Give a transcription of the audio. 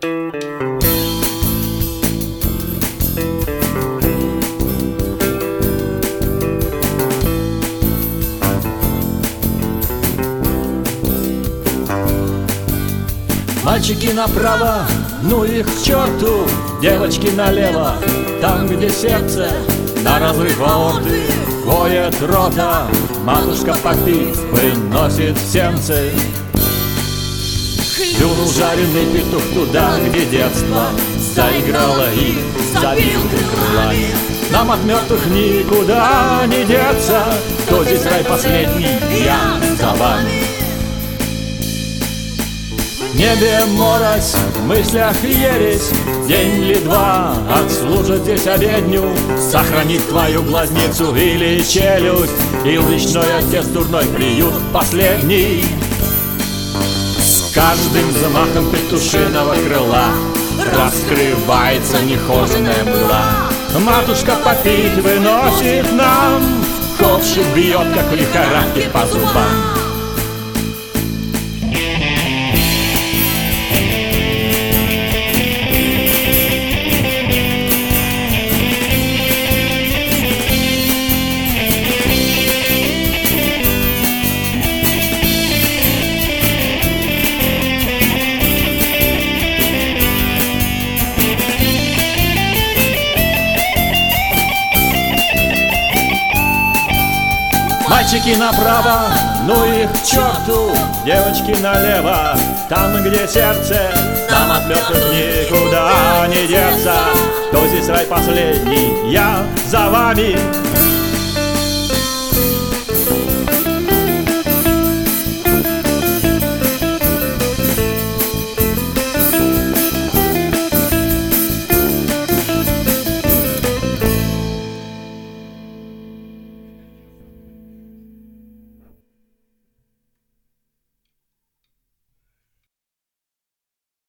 Мальчики направо, ну их к черту, девочки налево, там, где сердце, на разрыв аорты воет рота. Матушка попить выносит сенцы. Клюнул жареный петух туда, где детство заиграло и забил крылами. Нам от мертвых никуда не деться, кто здесь рай последний, я за вами. В небе морось, в мыслях ересь, день или два отслужат здесь обедню. Сохранить твою глазницу или челюсть, и уличной отец дурной приют последний. С каждым замахом петушиного крыла раскрывается нехоженая мгла. Матушка попить выносит нам, ковшик бьет, как в лихорадке, по зубам. Мальчики направо, ну их к черту, девочки налево, там, где сердце, нам от мертвых никуда не деться. Кто здесь рай последний, я за вами.